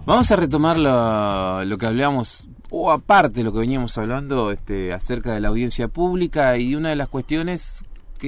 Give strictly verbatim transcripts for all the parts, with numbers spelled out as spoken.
Vamos a retomar lo, lo que hablábamos, o aparte de lo que veníamos hablando, este, acerca de la audiencia pública, y una de las cuestiones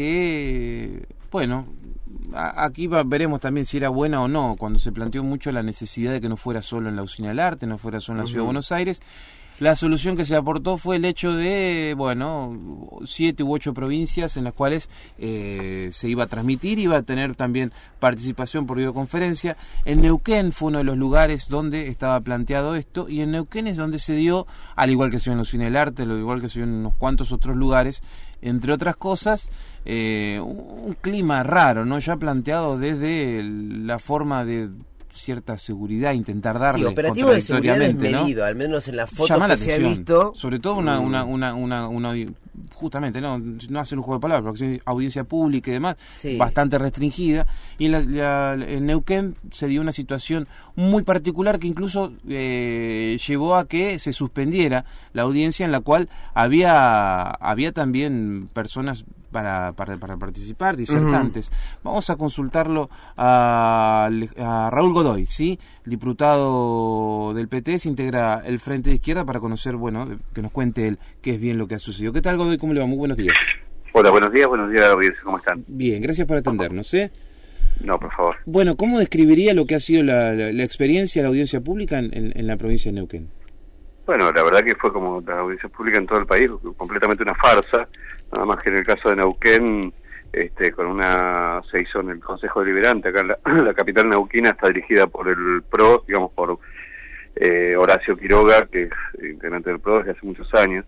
que, bueno, a, aquí va, veremos también si era buena o no, cuando se planteó mucho la necesidad de que no fuera solo en la Usina del Arte, no fuera solo en la uh-huh. Ciudad de Buenos Aires. La solución que se aportó fue el hecho de, bueno, siete u ocho provincias en las cuales eh, se iba a transmitir, iba a tener también participación por videoconferencia. En Neuquén fue uno de los lugares donde estaba planteado esto, y en Neuquén es donde se dio, al igual que se dio en la Usina del Arte, al igual que se dio en unos cuantos otros lugares, entre otras cosas, eh, un clima raro, ¿no? Ya planteado desde la forma de cierta seguridad, intentar darle sí, operativo de seguridad desmedido, ¿no? Al menos en las fotos que se ha visto. Sobre todo una, una, una, una, una justamente, no, no hacer un juego de palabras, porque audiencia pública y demás, sí. bastante restringida. Y en, la, la, en Neuquén se dio una situación muy particular que incluso eh, llevó a que se suspendiera la audiencia, en la cual había, había también personas Para, para, para participar, disertantes. Uh-huh. Vamos a consultarlo a, a Raúl Godoy, ¿sí? Diputado del P T, se integra el Frente de Izquierda, para conocer, bueno, que nos cuente él qué es bien lo que ha sucedido. ¿Qué tal, Godoy? ¿Cómo le va? Muy buenos días. Hola, buenos días, buenos días, audiencia, ¿cómo están? Bien, gracias por atendernos, ¿eh? No, por favor. Bueno, ¿cómo describiría lo que ha sido la, la, la experiencia de la audiencia pública en, en, en la provincia de Neuquén? Bueno, la verdad que fue como la audiencia pública en todo el país, completamente una farsa, nada más que en el caso de Neuquén, este, con una se hizo en el Consejo Deliberante, acá en la, la capital neuquina está dirigida por el P R O, digamos por eh, Horacio Quiroga, que es integrante del P R O desde hace muchos años,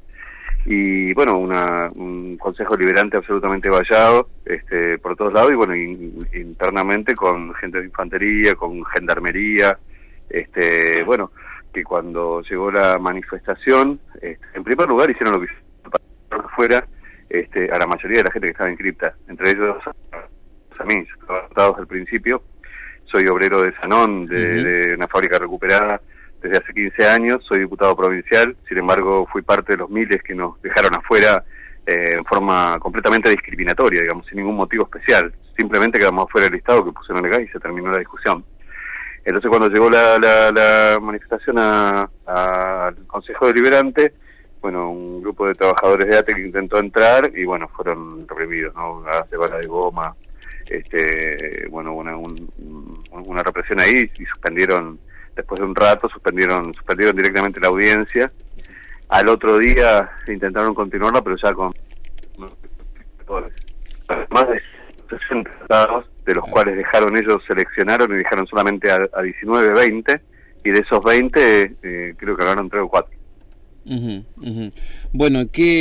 y bueno, una, un Consejo Deliberante absolutamente vallado, este, por todos lados, y bueno, in, internamente con gente de infantería, con gendarmería, este, bueno, que cuando llegó la manifestación, este, en primer lugar hicieron lo que hicieron afuera, este, a la mayoría de la gente que estaba en cripta, entre ellos a mí, yo estaba votado desde el principio, soy obrero de Sanón, de, uh-huh. de una fábrica recuperada desde hace quince años, soy diputado provincial, sin embargo fui parte de los miles que nos dejaron afuera eh, en forma completamente discriminatoria, digamos, sin ningún motivo especial, simplemente quedamos afuera del listado que pusieron acá y se terminó la discusión. Entonces cuando llegó la, la, la manifestación a, a, al Consejo Deliberante, bueno, un grupo de trabajadores de A T E que intentó entrar y bueno, fueron reprimidos, ¿no? Gas de bala de goma, este, bueno, una, un, una represión ahí, y suspendieron, después de un rato, suspendieron, suspendieron directamente la audiencia. Al otro día intentaron continuarla, pero ya con más de sesenta estados, de los cuales dejaron ellos, seleccionaron y dejaron solamente a, a diecinueve, veinte, y de esos veinte eh, creo que ganaron tres o cuatro. Uh-huh, uh-huh. Bueno,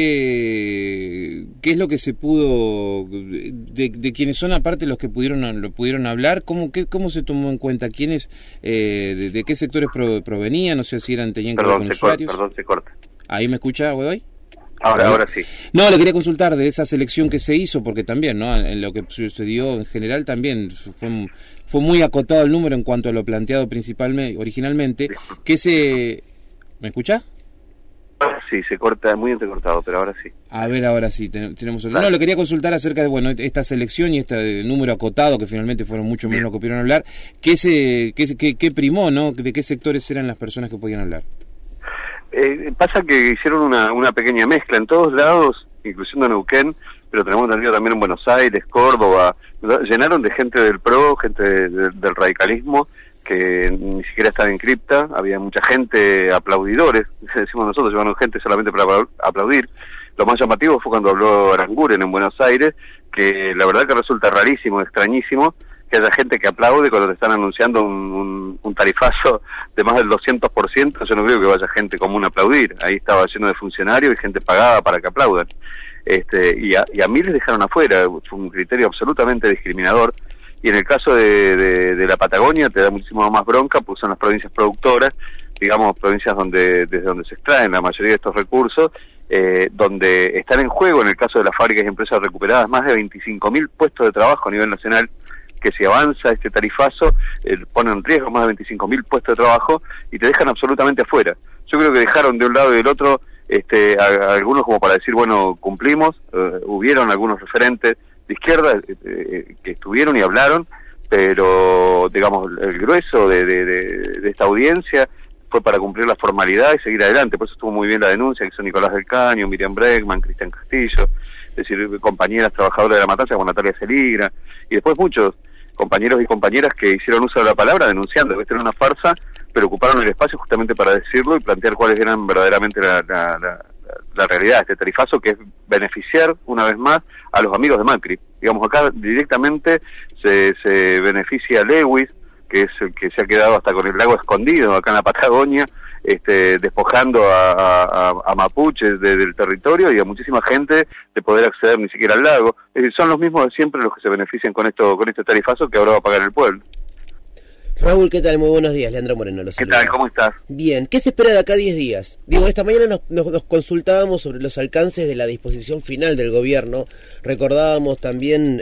¿qué, ¿qué es lo que se pudo, de, de quienes son aparte los que pudieron lo pudieron hablar? ¿Cómo, qué, cómo se tomó en cuenta? ¿Quiénes, eh, de, de qué sectores pro, provenían? O sea, si eran, tenían que ver con usuarios. Perdón, se corta. ¿Ahí me escucha, Godoy? Ahora, ahora sí. No, le quería consultar de esa selección que se hizo, porque también, ¿no? En lo que sucedió en general también fue, fue muy acotado el número en cuanto a lo planteado principalmente, originalmente. ¿Qué se... ¿Me escucha? Sí, se corta, muy entrecortado, pero ahora sí. A ver, ahora sí, ten, tenemos... Claro. No, le quería consultar acerca de, bueno, esta selección y este número acotado, que finalmente fueron mucho menos lo que pudieron hablar. ¿Qué, se, qué, qué, qué primó, no? ¿De qué sectores eran las personas que podían hablar? Eh, pasa que hicieron una, una pequeña mezcla en todos lados, incluyendo Neuquén, pero tenemos entendido también en Buenos Aires, Córdoba, llenaron de gente del P R O, gente de, de, del radicalismo, que ni siquiera estaba en cripta, había mucha gente, aplaudidores, decimos nosotros, llevaron gente solamente para aplaudir. Lo más llamativo fue cuando habló Aranguren en Buenos Aires, que la verdad que resulta rarísimo, extrañísimo, que haya gente que aplaude cuando te están anunciando un, un, un tarifazo de más del doscientos por ciento, yo no creo que vaya gente común a aplaudir, ahí estaba lleno de funcionarios y gente pagada para que aplaudan. Este, y, a, y a mí les dejaron afuera, fue un criterio absolutamente discriminador. Y en el caso de, de, de la Patagonia te da muchísimo más bronca, pues son las provincias productoras, digamos provincias donde desde donde se extraen la mayoría de estos recursos, eh, donde están en juego, en el caso de las fábricas y empresas recuperadas, más de veinticinco mil puestos de trabajo a nivel nacional, que si avanza este tarifazo, eh, pone en riesgo más de veinticinco mil puestos de trabajo y te dejan absolutamente afuera. Yo creo que dejaron de un lado y del otro este, a, a algunos como para decir, bueno, cumplimos, eh, hubieron algunos referentes de izquierda eh, eh, que estuvieron y hablaron, pero digamos el grueso de, de, de, de esta audiencia fue para cumplir la formalidad y seguir adelante. Por eso estuvo muy bien la denuncia, que son Nicolás del Caño, Miriam Bregman, Cristian Castillo, es decir, compañeras trabajadoras de la matanza como Natalia Celigra, y después muchos compañeros y compañeras que hicieron uso de la palabra denunciando que esto era una farsa, pero ocuparon el espacio justamente para decirlo y plantear cuáles eran verdaderamente la, la, la, la realidad de este tarifazo, que es beneficiar una vez más a los amigos de Macri. Digamos, acá directamente se, se beneficia a Lewis, que es el que se ha quedado hasta con el lago escondido acá en la Patagonia, este, despojando a, a, a mapuches de, del territorio y a muchísima gente de poder acceder ni siquiera al lago. Es decir, son los mismos de siempre los que se benefician con esto, con este tarifazo que ahora va a pagar el pueblo. Raúl, ¿qué tal? Muy buenos días, Leandro Moreno. Los ¿Qué saluda. tal? ¿Cómo estás? Bien, ¿qué se espera de acá a diez días? Digo, esta mañana nos, nos, nos consultábamos sobre los alcances de la disposición final del gobierno, recordábamos también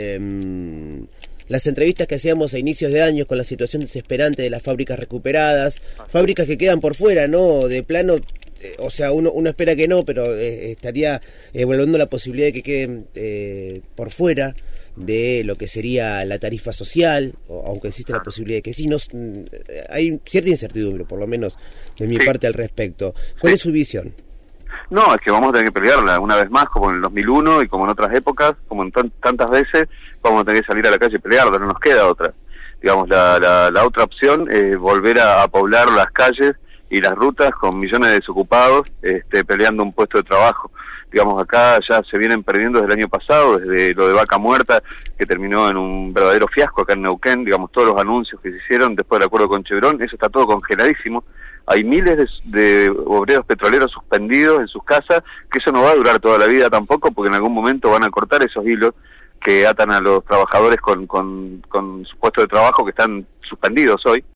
eh, las entrevistas que hacíamos a inicios de años con la situación desesperante de las fábricas recuperadas, fábricas que quedan por fuera, ¿no? De plano, eh, o sea, uno, uno espera que no, pero eh, estaría evaluando la posibilidad de que queden eh, por fuera de lo que sería la tarifa social, o, aunque existe la posibilidad de que sí. No, hay cierta incertidumbre, por lo menos de mi sí. parte al respecto. ¿Cuál sí. es su visión? No, es que vamos a tener que pelearla una vez más, como en el dos mil uno y como en otras épocas, como en t- tantas veces, vamos a tener que salir a la calle y pelearla, no nos queda otra. Digamos, la, la, la otra opción es volver a, a poblar las calles y las rutas con millones de desocupados este, peleando un puesto de trabajo. Digamos, acá ya se vienen perdiendo desde el año pasado, desde lo de Vaca Muerta, que terminó en un verdadero fiasco acá en Neuquén, digamos, todos los anuncios que se hicieron después del acuerdo con Chevron, eso está todo congeladísimo. Hay miles de, de obreros petroleros suspendidos en sus casas, que eso no va a durar toda la vida tampoco, porque en algún momento van a cortar esos hilos que atan a los trabajadores con, con, con su puesto de trabajo que están suspendidos hoy.